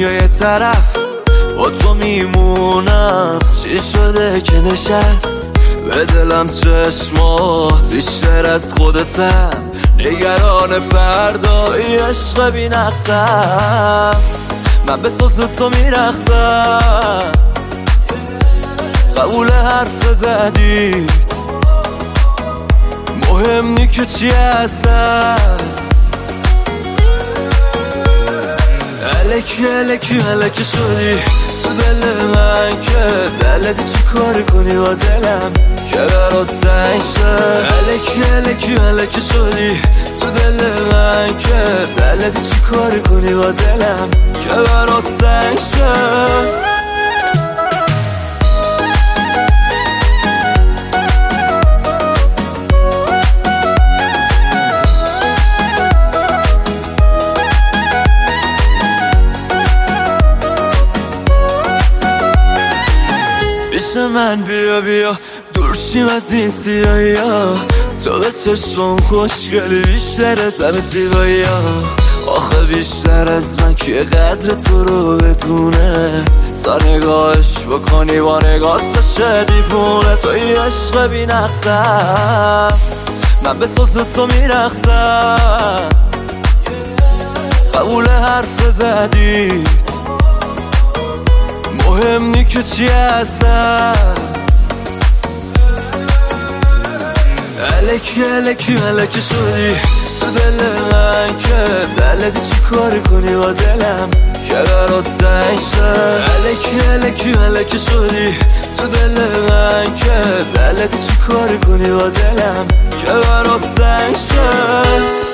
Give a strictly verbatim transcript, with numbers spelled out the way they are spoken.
دنیا یه طرف با تو میمونم. چی شده که نشست به دلم چشمات بیشتر از خودتم، نگران فردا توی عشق بی نقصم. من به ساز تو میرقصم، قبول حرف بعدیت مهم نی که چی هستم. الکی الکی الکی شدی تو دل من که بلدی چی کاری کنی با دلم که برات تنگ شد. الکی الکی الکی شدی تو دل من که بلدی چی کاری کنی با دلم که برات تنگ شد. پیش من بیا بیا دور شیم از این سیاهی ها، تو به چشمم خوشگلی بیشتر از همه زیبایی ها. آخه بیشتر از من که قدر تو رو بدونه، سر نگاهش بکنی با نگاهت بشه دیوونه. توی عشق بی نقصم، من به ساز تو میرقصم، قبول حرف بعدیت مهم نی که چی هستم. الکی الکی الکی شدی تو دل من که بلدی چی کاری کنی با دلم که برات تنگ شد. الکی الکی الکی شدی تو دل من که بلدی چی کاری کنی با دلم که برات تنگ شد.